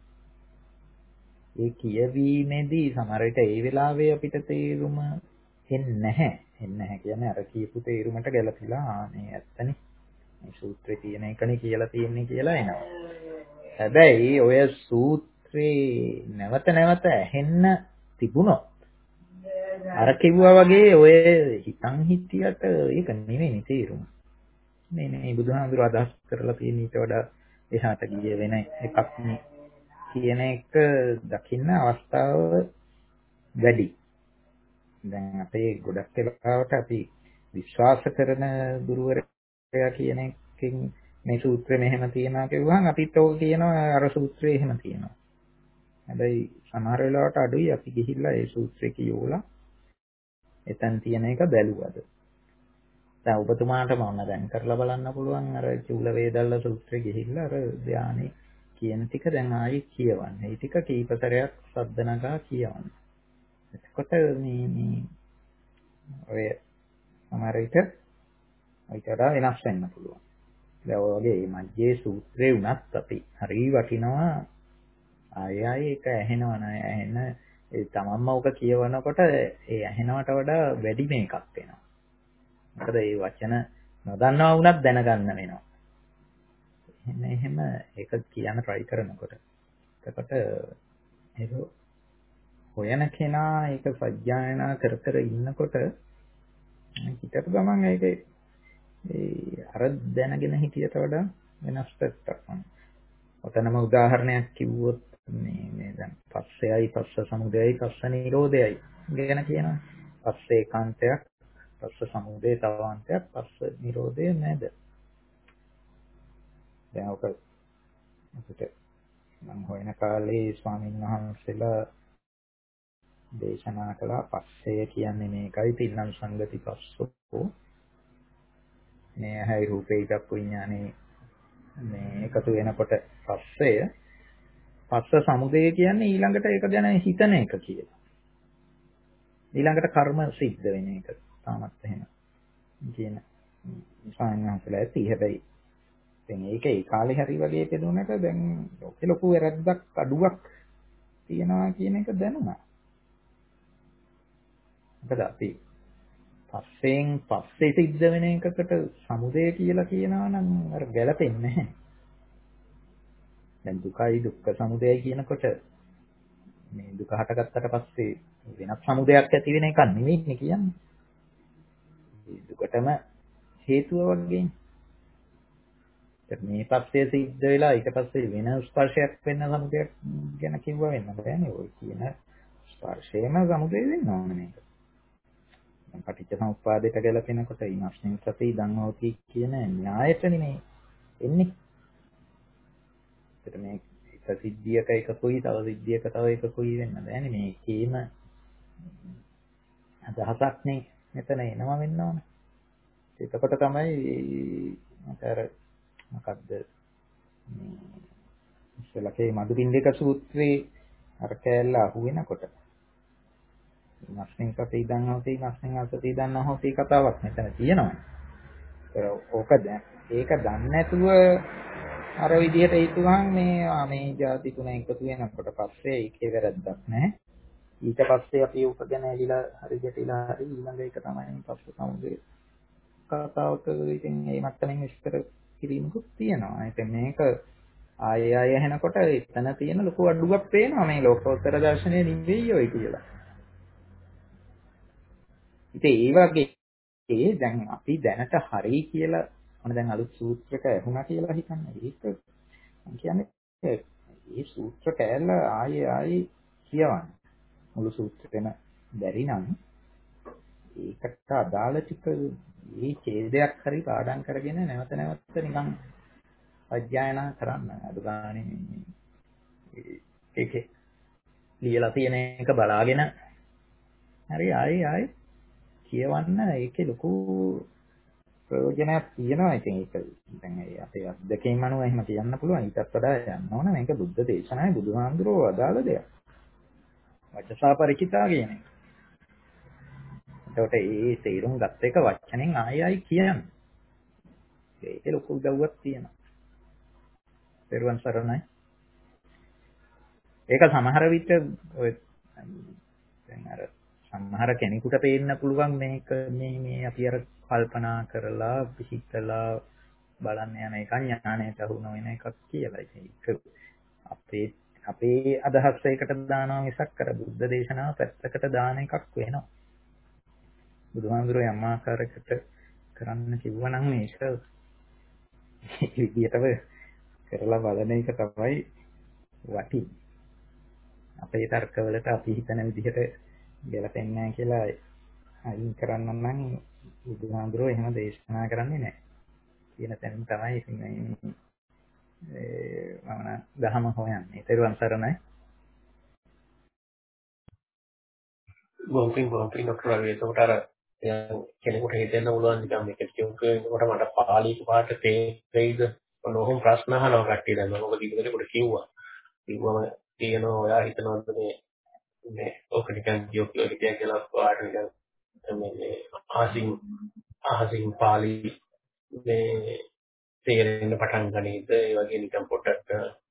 ඒ කියවීමේදී සමහර විට ඒ වෙලාවේ අපිට තේරුම එන්නේ නැහැ. එන්නේ නැහැ කියන්නේ අර කියපු තේරුමට ගැලපිලා මේ ඇත්තනේ. මේ සූත්‍රේ තියෙන එකනේ කියලා තියෙන්නේ කියලා එනවා. හැබැයි ඔය සූත්‍රේ නැවත නැවත ඇහෙන්න තිබුණොත් අර කිව්වා වගේ ඔය හිතන් හිටියට ඒක නෙමෙයි තේරුම. මේ බුදුහාමුදුරුවෝ අදහස් කරලා තියෙන ඊට වඩා එහාට ගිය වෙන එකක් නේ කියන එක දකින්න අවස්ථාව වැඩි. දැන් අපේ ගොඩක් වෙලාවට අපි විශ්වාස කරන ගුරුවරයා කියන එකකින් මේ සූත්‍රය මෙහෙම තියනවා කියුවහම අපිත් ඕක කියනවා අර සූත්‍රය එහෙම තියෙනවා. හැබැයි සමහර වෙලාවට අඩුයි අපි ගිහිල්ලා ඒ සූත්‍රය කියවලා එතන තියෙන එක බැලුවද. දැන් ඔබතුමාට මම දැන් කරලා බලන්න පුළුවන් අර චූල වේදල්ල සූත්‍රය ගිහිල්ලා අර ධානයේ කියන ටික දැන් ආයෙ කියවන්න. මේ ටික කීපතරයක් සද්ද නගා කියවන්න. එතකොට මේ ඔය සමහර විට ඊට වඩා වෙනස් වෙන්න පුළුවන්. දැන් ඔය වගේ මේ මජ්ජේ සූත්‍රේ උනත් අපි හරි වටිනවා ආයෙ ඒක ඇහෙනවා නෑ ඇහෙන ඒ තමන්ම ඔක කියවනකොට ඒ ඇහෙනවට වඩා වැඩි මේකක් වෙනවා. මොකද මේ වචන නොදන්නවා වුණත් දැනගන්න වෙනවා. එහෙම ඒක කියන්න try කරනකොට. එතකොට ඒක හොයන කෙනා ඒක සත්‍යයනා කර කර ඉන්නකොට හිතට ගමන් ඒකේ ඒ අර දැනගෙන හිටියට වඩා වෙනස් පැත්තක් වань. ඔතනම උදාහරණයක් කිව්වොත් මේ දැන් පස්සයයි පස්ස සමුදයයි පස්ස නිරෝධයයි ගැන කියනවා. පස්සේ ඒකාන්තයක් පස්ස සමුදය තවාන්තයක් පස්ස නිරෝධය නැද. දැන් ඔක අපිට මම හොයන කාලේ ස්වාමීන් වහන්සේලා දේශනා කළා පස්සේ කියන්නේ මේකයි තින්නම් සංගති පස්සෝ මේ හැයි රූපේ චක්කු විඥානේ මේ එකතු වෙනකොට පස්සය පස්ස සමුදය කියන්නේ ඊළඟට ඒක ගැන හිතන එක කියලා. ඊළඟට කර්ම සිද්ධ වෙන එක. තාමත් එහෙම කියන සංඥාසලා ඇති. හැබැයි දැන් ඒක ඒ කාලේ හරි වගේ පෙදුනට දැන් ලොකු වැරද්දක් අඩුවක් තියනවා කියන එක දැනුණා. මොකද අපි පස්සේ සිද්ධ වෙන එකකට සමුදය කියලා කියනවා නම් අර ගැළපෙන්නේ නැහැ. දැන් දුකයි දුක්ඛ සමුදයයි කියනකොට මේ දුක හටගත්තට පස්සේ වෙනත් සමුදයක් ඇති වෙන එකක් නෙවෙයිනේ කියන්නේ. දුකටම හේතුව වගේ. මේ පස්සේ සිද්ධ වෙලා ඊට පස්සේ වෙන ස්පර්ශයක් වෙන සමුදයක් ගැන කිව්වා වෙන්න බෑනේ. ඔය කියන ස්පර්ශයම සමුදය වෙන්න ඕනේ මේක. දැන් පටිච්ච සමුප්පාදයට ගැලපෙනකොට ඊනස්මින් සති ධම්මෝති කියන න්‍යායට නෙමෙයි එන්නේ. ඒත් මේ එක සිද්ධියක එකකුයි තව සිද්ධියක තව එකකුයි වෙන්න බෑනේ. මේකේම අදහසක් නේ මෙතන එනවා වෙන්න ඕන. එතකොට තමයි අර මොකද්ද මේ ඉස්සලකේ මදුපිණ්ඩික සූත්‍රයේ අර කැලල අහු වෙනකොට නස්මින් සති දන්නෝති නස්මින් අසති දන්නෝති කතාවක් මෙතන තියෙනවා. ඒක දැන් ඒක දන්නේ නැතුව අර විදිහට හිතුවහම මේ ಜಾති තුන එකතු වෙනකොට පස්සේ ඒකේ වැරද්දක් නැහැ. ඊට පස්සේ අපි උපගෙන ඇවිලා හරි ගැටිලා හරි ඊළඟ එක තමයි පස්සේ සමුදේ කතාවක ඉතින් මේ මට්ටමින් විස්තර කිරීමකුත් තියෙනවා. ඉතින් මේක ආයෙ ආයෙ ඇහෙනකොට එතන තියෙන ලොකු අඩුවක් පේනවා මේ ලෝකෝත්තර දර්ශනය නිවෙයි ඔය කියලා. ඉතින් ඒ වගේ දැන් අපි දැනට හරි කියලා මොන දැන් අලුත් සූත්‍රක ඇහුණා කියලා හිතන්න. ඒක මම කියන්නේ මේ සූත්‍ර කෑල්ල ආයෙ ආයෙ කියවන්න. මුළු සූත්‍රෙම බැරි නම් ඒකට අදාළ ටික මේ ඡේදයක් හරි පාඩම් කරගෙන නැවත නැවත නිකන් අධ්‍යයනා කරන්න. අඩු ගානේ ඒකේ ලියලා තියෙන එක බලාගෙන හරි ආයෙ කියවන්න. ඒකේ ලොකු ප්‍රයෝජනයක් තියෙනවා. ඉතින් ඒක දැන් අපේ අත්දැකීම් අනුව එහෙම කියන්න පුළුවන්. ඊටත් වඩා යන්න ඕන මේක බුද්ධ දේශනාවේ බුදුහාමුදුරුවෝ අදාළ දෙයක්. වචසා පරිචිතා කියන එක. එතකොට ඒ තේරුම් ගත්ත එක වචනෙන් ආයෙ කියන්න. ඒකේ ලොකු උදව්වක් තියෙනවා. පෙරවන් සරණයි. ඒක සමහර විට ඔය දැන් අර සමහර කෙනෙකුට පේන්න පුළුවන් මේක මේ අපි අර කල්පනා කරලා පිහිටලා බලන්න යන එක ඥානයට අහු නොවන එකක් කියලා. ඒක අපේ අදහස් එකකට දානවා මිසක් කර බුද්ධ දේශනාව පැත්තකට දාන එකක් වෙනවා. බුදුහාමුදුරුවෝ යම් ආකාරයකට කරන්න කිව්වනම් මේක විදියටම කරලා බලන එක තමයි වටින්නේ. අපේ තර්කවලට අපි හිතන විදිහට ගැලපෙන්නේ නැහැ කියලා අයින් කරන්න නම් බුදුහාමුදුරුවෝ එහෙම දේශනා කරන්නේ නැහැ. කියන තැනින් තමයි ඉතින් මම දහම හොයන්නේ. ඊටරුවන් සරණයි. ගොම්පින් ડોක්ටර් ආවේ ඒකට අර කෙනෙකුට හිතෙන්න පුළුවන් නිකන් මේක කියනකොට මට පාලි පාට තේරෙයිද මොනෝම් ප්‍රශ්න අහනවා කට්ටිය දැන් මම මොකද ඉගෙනකොට කිව්වම කියනවා ඔයා හිතනවද මේ ඔක නිකන් කියෝකිය කියලා පාට නිකන් මේ අහසින් පාලි මේ තේරෙන්න පටන් ගනීද ඒ වගේ නිකන් පොඩ්ඩක්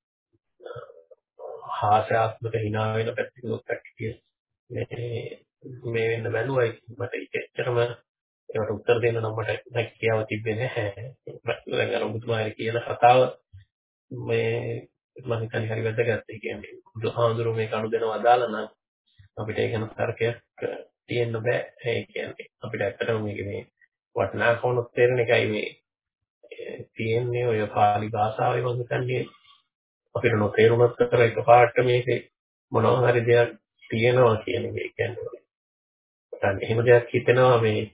හාස්‍යාත්මක hina වෙන පැත්තකින් කට්ටිය මේ වෙන්න බැලුවයි මට ඒකතරම ඒකට උත්තර දෙන්න නම් මට හැකියාව තිබෙන්නේ නැහැ. දැන් අර ඔබතුමාගේ කියන කතාව මේ මම හිතන්නේ හරි වැදගත්. ඒ කියන්නේ බුදුහාමුදුරුවෝ මේක අනුදැනව අදාළ නම් අපිට ඒක ගැන තර්කයක් තියෙන්න බෑ. ඒ කියන්නේ අපිට ඇත්තටම මේක මේ වටිනාකම තේරෙන එකයි මේ තියෙන්නේ ඔය පාලි භාෂාවේ මම හිතන්නේ අපිට නොතේරුණත් අතර එකපාරට මේකේ මොනවා හරි දෙයක් තියෙනවා කියන එක. ඒ කියන්නේ දැන් එහෙම දෙයක් හිතෙනවා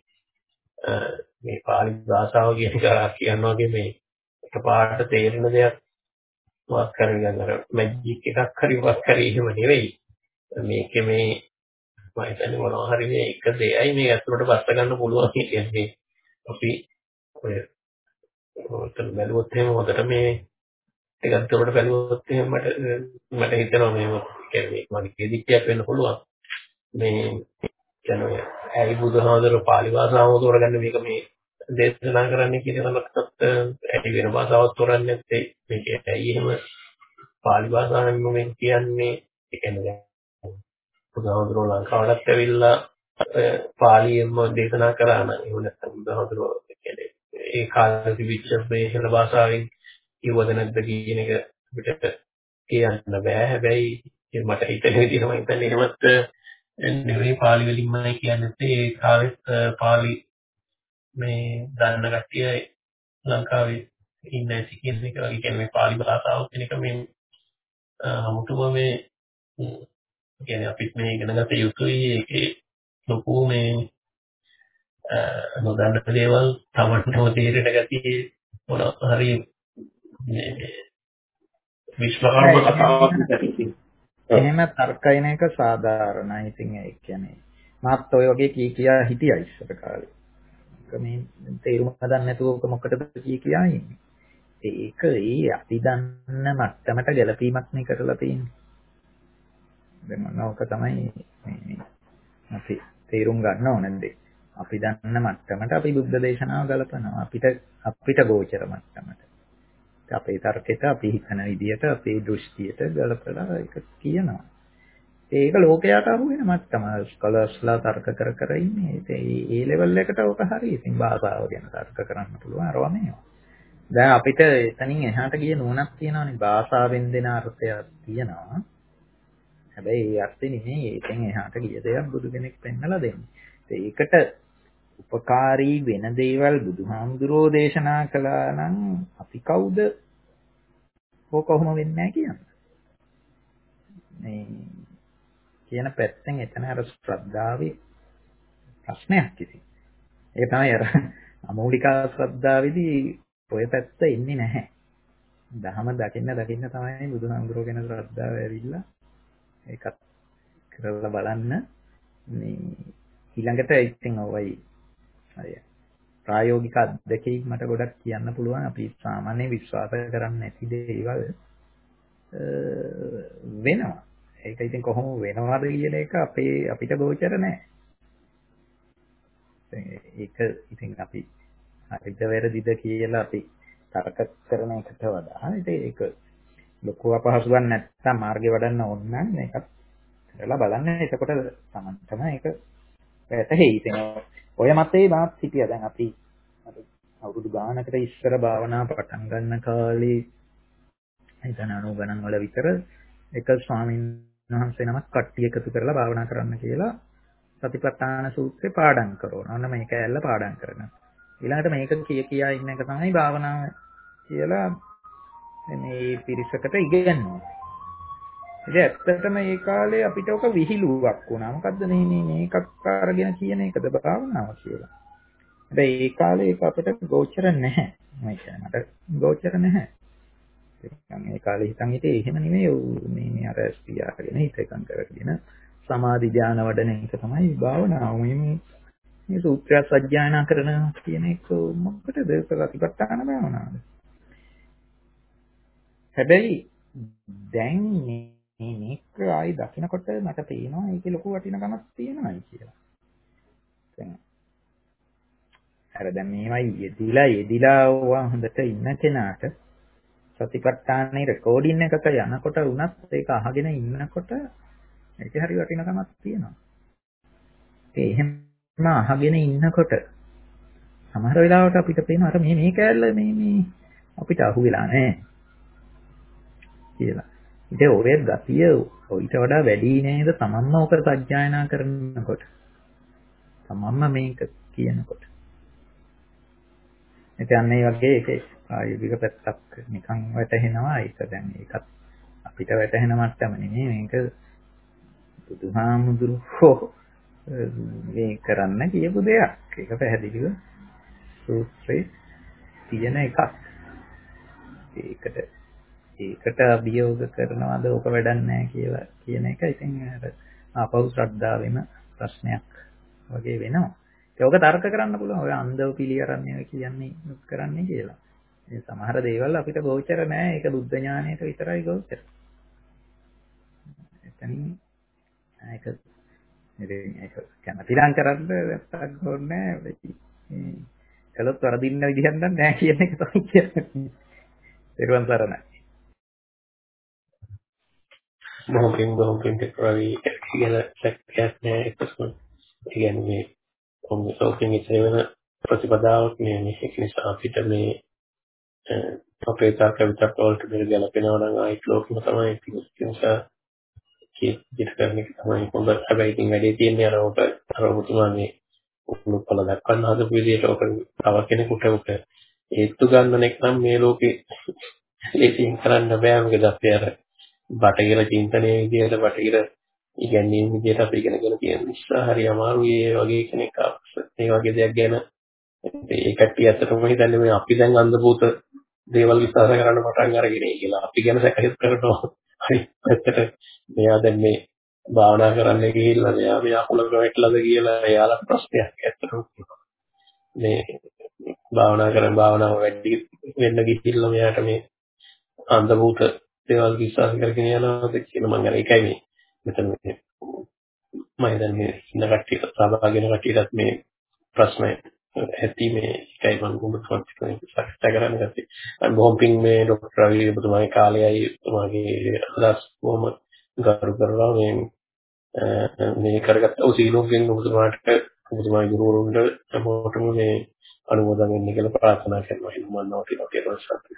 මේ පාලි භාෂාව කියන එක කියනවා වගේ මේ එකපාරට තේරෙන දෙයක් වත් කරගෙන අර මැජික් එකක් හරි වත් කරේ එහෙම නෙවෙයි. මේකේ මේ මම හිතන්නේ මොනවා හරි මේ එක දෙයයි මේ ඇතුළට බස්ස ගන්න පුළුවන් කියන්නේ. අපි ඔය ඔතන බැලුවොත් එහෙම හොඳට මේ ඒක ඇතුළට බැලුවොත් එහෙම මට හිතෙනවා මේ කියන්නේ මගේ දික්කයක් වෙන්න පුළුවන්. මේ කියන්නේ ඇයි බුදුහාමුදුරුවෝ පාලි භාෂාව තෝරගන්න මේක මේ දේශනා කරන්න කියන එකකට ඇයි වෙන භාෂාවක් තෝරන්නේ නැත්තේ මේක ඇයි එහෙම පාලි භාෂාවෙන් මම කියන්නේ ඒ කියන්නේ බුදුහාමුදුරුවෝ ලංකාවටත් ඇවිල්ලා පාලියෙන්ම දේශනා කරා නම් එහෙම නැත්නම් බුදුහාමුදුරුවෝ කියන්නේ ඒ කාලේ තිබිච්ච මේ හෙළ භාෂාවෙන් කිව්වද නැද්ද කියන එක අපිට කියන්න බෑ. හැබැයි මට හිතෙන විදිහට මම හිතන්නේ එහෙමත් නෙවෙයි පාලි වලින්මයි කියන්නේ ඒ කාලෙත් පාලි මේ දන්න කට්ටිය ලංකාවේ ඉන්න ඇති කියන එක වගේ කියන්නේ පාලි භාෂාව කියන එක මේ 아무තම මේ කියන්නේ අපිත් මේ ඉගෙන ගත යුතුයි. ඒකේ ලොකු මේ නොදන්න දේවල් තමන්ටම තේරෙන ගැතිය මොනවා හරි මේ විශ්වාසම කතාවක් විතරයි. එහෙම තර්කයින එක සාධාරණයි. ඉතින් ඒ කියන්නේ මාත් ඔය වගේ කියා හිටියා ඉස්සර කාලේ. මේ තේරුම ගන්න නැතුව ඔක මොකටද කියා ඉන්නේ. ඒක අපි දන්න මට්ටමට ගැලපීමක් නේ කරලා තියෙන්නේ. දැන් මොනවාක තමයි මේ අපි තේරුම් ගන්න ඕනද? අපි දන්න මට්ටමට අපි බුද්ධ දේශනාව ගලපනවා. අපිට ගෝචර මට්ටමට. අපේ තර්කයට අපි හිතන විදියට අපේ දෘෂ්ටියට ගලපලා ඒක කියනවා. ඒක ලෝකයට අහු වෙන මට්ටම ස්කලර්ස්ලා තර්ක කර ඉන්නේ. ඒ ලෙවල් එකට ඔක හරි. ඉතින් භාෂාව ගැන තර්ක කරන්න පුළුවන් අරවා මේවා. දැන් අපිට එතනින් එහාට ගිය නුවණක් තියෙනවානේ භාෂාවෙන් දෙන අර්ථයක් තියෙනවා. හැබැයි ඒ අර්ථෙ නෙමෙයි ඒකෙන් එහාට ගිය දේක් බුදු කෙනෙක් පෙන්නලා දෙන්නේ. ඒකට උපකාරී වෙන දේවල් බුදුහාමුදුරෝ දේශනා කළා නම් අපි කවුද කොහොම වෙන්නේ නැහැ කියන්නේ. මේ කියන පැත්තෙන් එතන අර ශ්‍රද්ධාවේ ප්‍රශ්නයක් ඉතින්. ඒක තමයි අර අමූලික ශ්‍රද්ධාවේදී ඔය පැත්ත එන්නේ නැහැ. දහම දකින්න තමයි බුදුහාමුදුරෝ ගැන ශ්‍රද්ධාව ඇවිල්ලා ඒකත් කරලා බලන්න මේ ඊළඟට ඉතින් ඔවයි අය ප්‍රායෝගික අත්දැකීම් මට ගොඩක් කියන්න පුළුවන් අපි සාමාන්‍ය විශ්වාස කරන්නේ නැති දේවල් වෙනවා. ඒක ඉතින් කොහොම වෙනවද කියන එක අපිට ගෝචර නැහැ. ඒක ඉතින් අපි හරිද වැරදිද කියලා අපි තර්ක කරන එකට වඩා ඒක ලොකු අපහසුයක් නැත්තම් මාර්ගේ වඩන්න ඕන නම් මේකත් කරලා බලන්න. එතකොට තමයි ඒක වැටහෙයි. ඉතින් ඔය මතේ මාත් හිටියා. දැන් අපි අවුරුදු ගානකට ඉස්සර භාවනා පටන් ගන්න කාලේ හිතන 90 ගණන් වල විතර එක ස්වාමීන් වහන්සේ නමක් කට්ටිය එකතු කරලා භාවනා කරන්න කියලා සතිපට්ඨාන සූත්‍රේ පාඩම් කරනවා. අන්න මේක ඇල්ල පාඩම් කරනවා. ඊළඟට මේක කියා ඉන්න එක තමයි භාවනාව කියලා මේ පිරිසකට ඉගෙනනවා. ඉතින් ඇත්තටම මේ කාලේ අපිට ඔක විහිළුවක් වුණා. මොකද්ද මේකක් අරගෙන කියන එකද භාවනාව කියලා. හැබැයි ඒ කාලේ ඒක අපිට ගෝචර නැහැ. මම කියන්නේ මට ගෝචර නැහැ. ඒ කාලේ හිතන් හිටියේ එහෙම නෙමෙයි මේ අර ස්පියාගෙන හිත එකඟ කරගෙන සමාධි ධානය වඩන එක තමයි භාවනාව. මේ සූත්‍රය සජ්ජායනා කරන කියන එක මොකටද ප්‍රතිපත්තාන භාවනාවද? හැබැයි දැන් මේක ආයි දකින්නකොට මට පේනවා ඒකේ ලොකු වටිනකමක් තියෙනවායි කියලා. අර දැන් මේවයි යෙදිලා හොඳට ඉන්න කෙනාට සතිපට්ඨානේ රෙකෝඩින් එකක යනකොට වුණත් ඒක අහගෙන ඉන්නකොට ඒකේ හරි වටිනකමක් තියෙනවා. ඒ එහෙම අහගෙන ඉන්නකොට සමහර වෙලාවට අපිට පේනවා අර මේ කෑල්ල මේ අපිට අහුවෙලා නැහැ කියලා. ඉතින් ඔය ගතිය ඊට වඩා වැඩි නේද තමන්ම ඔක සත්‍යයනා කරනකොට. තමන්ම මේක කියනකොට. ඉතින් මේ වගේ ඒකේ ආයුධික පැත්තක් නිකන් වැටහෙනවා. ඒක දැන් ඒකත් අපිට වැටහෙන මට්ටම නෙමෙයි මේක බුදුහාමුදුරුවෝ මේ කරන්න කියපු දෙයක්. ඒක පැහැදිලිව සූත්‍රේ තියෙන එකක්. ඒකට අභියෝග කරනවාද ඔක වැඩක් නැහැ කියලා කියන එක ඉතින් ආපහු ශ්‍රද්ධාවෙම ප්‍රශ්නයක් වගේ වෙනවා. ඒක තර්ක කරන්න පුළුවන්. ඔය අන්ධව පිළියරන්නේ කියන්නේ කරන්නේ කියලා. මේ සමහර දේවල් අපිට ගෝචර නැහැ. ඒක බුද්ධ ඥාණයට විතරයි ගෝචර. එතනින් ඒක කැමතිනම් කරන්න නැත්තම් ඕනේ නැහැ. කළොත් වරදින්න විදිහක් නැහැ කියන එක තමයි කියන්නේ. ඒරුවන් සරණයි. බොහොම පිං රවි කියලා සැකයක් නෑ එකසම. ඒ කියන්නේ මේ කොම්සෝකින් ඉතිරි වෙන ප්‍රතිපදාවක් මේ ඒක නිසා අපිට මේ අපේ තර්ක විතර්ක වලට දෙල ගැලපෙනවා නම් ආයිත් ලෝකෙම තමයි ඒ නිසා කීප කරන එක තමයි හොඳ. හැබැයි ඉතින් වැඩේ තියෙන්නේ අර ඔබතුමා මේ උපුලුප්පල දක්වන්න හදපු විදිහට ඔක තව කෙනෙකුට ඔක ඒත්තු ගන්න එක නම් මේ ලෝකේ ඒකින් කරන්න බෑ. මොකද අපි අර බටහිර චින්තනයේ විදිහට බටහිර ඉගැන්වීම් විදිහට අපි ඉගෙනගෙන තියෙන නිසා හරි අමාරුයි ඒ වගේ කෙනෙක් මේ වගේ දෙයක් ගැන ඒ කට්ටිය ඇත්තටම හිතන්නේ මේ අපි දැන් අන්ධභූත දේවල් විශ්වාස කරන්න පටන් අරගෙන කියලා. අපි ගැන සැකහිත කරනවා. හරි ඇත්තට මෙයා දැන් මේ භාවනා කරන්න ගිහිල්ලා මෙයා අකුලක වැටලාද කියලා එයාලා ප්‍රශ්නයක් ඇත්තටම මේ භාවනාව වැඩි වෙන්න ගිහිල්ලා මෙයාට මේ අන්ධභූත දේවල් විශ්වාස කරගෙන යනවාද කියන මම අර ඒකයි මේ මෙතන මම දැන් මේ ඉන්න කට්ටියට සහභාගී වෙන කට්ටියටත් මේ ප්‍රශ්නය ඇති මේ එකයි මම උඹට සාකච්ඡා කරන්න ගත්තේ. මම බොහොම පිං මේ ડોક્ટર රවි ඔබතුමාගේ කාලයයි ඔබතුමාගේ අදහස් බොහොම ගරු කරලා මේ කරගත්ත උසීලෝකෙන් ඔබතුමාගේ ගුරුවරුන්ට හැමෝටම මේ අනුමෝදන් වෙන්න කියලා ප්‍රාර්ථනා කරනවා. එහෙනම් මම නෝටිලා කියලා සතුටුයි.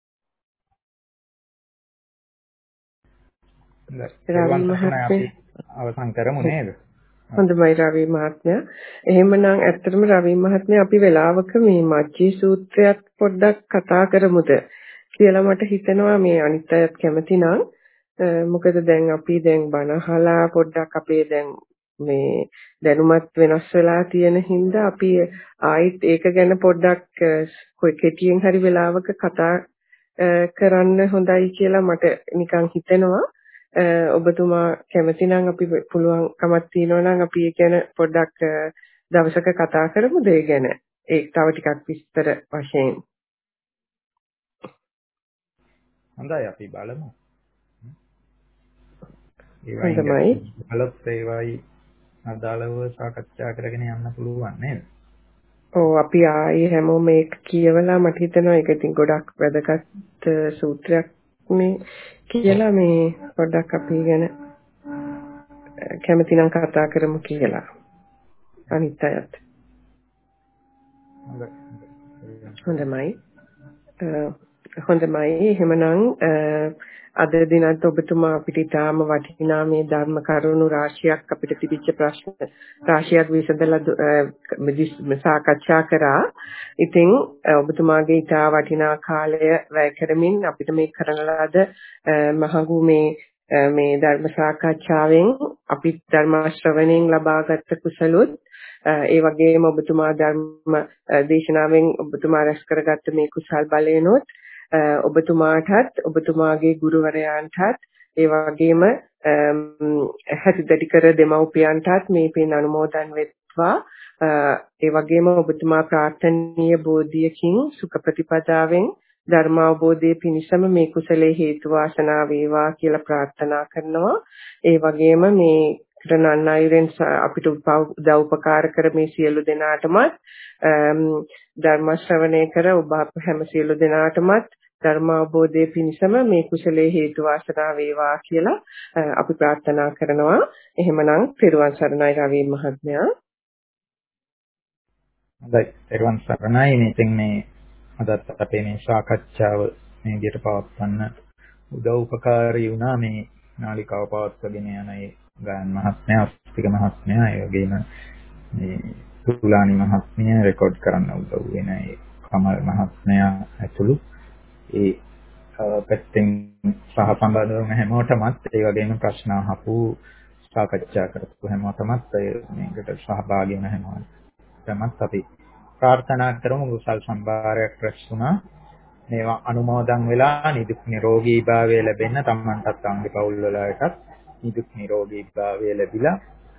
රවි මහත්මයා අවසන් කරමු නේද? හොඳයි රවි මහත්මයා. එහෙමනම් ඇත්තටම රවි මහත්මයා අපි වෙලාවක මේ මජ්ජේ සූත්‍රයක් පොඩ්ඩක් කතා කරමුද කියලා මට හිතෙනවා මේ අනිත් අයත් කැමති නම්. මොකද දැන් අපි දැන් බණ අහලා පොඩ්ඩක් අපේ දැන් මේ දැනුමත් වෙනස් වෙලා තියෙන හින්දා අපි ආයිත් ඒක ගැන පොඩ්ඩක් කෙටියෙන් හරි වෙලාවක කතා කරන්න හොඳයි කියලා මට නිකන් හිතෙනවා. ඔබතුමා කැමති නම් අපි පුළුවන් කමක් තියෙනවා නම් අපි ඒ ගැන පොඩ්ඩක් දවසක කතා කරමුද ඒ ගැන. ඒක තව ටිකක් විස්තර වශයෙන්. හොඳයි අපි බලමු. හොඳයි. ඒවයි අදාළව සාකච්ඡා කරගෙන යන්න පුළුවන් නේද? ඔව් අපි ආයේ හැමෝම මේක කියවලා මට හිතෙනවා ඒක ඉතින් ගොඩක් වැදගත් සූත්‍රයක් මේ කියලා මේ පොඩ්ඩක් අපි ගැන කැමති නම් කතා කරමු කියලා. අනිත් අයත්. හොඳයි. එහෙමනම් අද දිනත් ඔබතුමා අපිට ඊටාම වටිනා මේ ධර්ම කරුණු රාශියක් අපිට තිබිච්ච ප්‍රශ්න රාශියක් විසඳලා සාකච්ඡා කරා. ඉතින් ඔබතුමාගේ ඊටා වටිනා කාලය වැය කරමින් අපිට මේ කරන ලද මහඟු මේ ධර්ම සාකච්ඡාවෙන් අපි ධර්ම ශ්‍රවණයෙන් ලබාගත් කුසලොත් ඒ වගේම ඔබතුමා ධර්ම දේශනාවෙන් ඔබතුමා රැස් කරගත්ත මේ කුසල් බලයෙන්ොත් ඔබතුමාටත් ඔබතුමාගේ ගුරුවරයන්ටත් ඒ වගේම හැසිරෙති කර දෙමව්පියන්ටත් මේ පින් අනුමෝදන් වෙත්වා. ඒ වගේම ඔබතුමා ප්‍රාර්ථනීය බෝධියකින් සුඛ ප්‍රතිපදාවෙන් ධර්ම අවබෝධයේ පිණසම මේ කුසලයේ හේතු වාසනා වේවා කියලා ප්‍රාර්ථනා කරනවා. ඒ වගේම මේ කරන අයුරෙන් අපිට උපකාර කර මේ සියලු දෙනාටමත් ධර්ම ශ්‍රවණය කර ඔබ හැම සියලු දෙනාටමත් ධර්ම අවබෝධයේ පිණසම මේ කුසලයේ හේතු වාසනා වේවා කියලා අපි ප්‍රාර්ථනා කරනවා. එහෙමනම් පෙරවන් සරණයි රවි මහත්මයා. හොඳයි. පෙරවන් සරණයි. ඉතින් මේ අදත් අපේ මේ සාකච්ඡාව මේ විදිහට පවත්වන්න උදව් උපකාරී වුණා මේ නාලිකාව පවත්වාගෙන යන ඒ ගායන මහත්මයා, ස්තික මහත්මයා, ඒ වගේම මේ තුලානි මහත්මිය රෙකෝඩ් කරන්න උදව් වෙන ඒ කමල් මහත්මයා ඇතුළු ඒ පැත්තෙන් සහසම්බන්ධ වුණ හැමෝටමත් ඒ වගේම ප්‍රශ්න අහපු සාකච්ඡා කරපු හැමෝටමත් මේකට සහභාගී වුණ හැමෝටමත් අපි ප්‍රාර්ථනා කරමු කුසල් සම්භාරයක් රැස් වුණා. මේවා අනුමෝදන් වෙලා නිදුක් නිරෝගී භාවය ලැබෙන්න තමන්ටත් අංග පවුල් වලටත් නිදුක් නිරෝගී භාවය ලැබිලා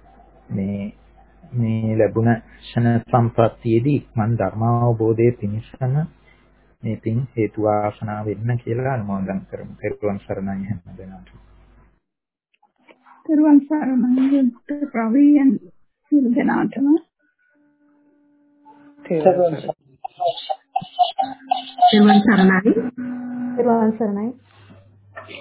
මේ ලැබුණ ක්ෂණ සම්ප්‍රාප්තියේදී මන් ධර්මාවබෝධයේ පිණිසම මේ පින් හේතු වාසනා වෙන්න කියලා අනුමෝදන් කරමු. පෙරවන් සරණයි හැමදෙනාට. පෙරවන් සරණයි රවියන් සියලු දෙනාටම. පෙරවන් සරණයි. පෙරවන් සරණයි.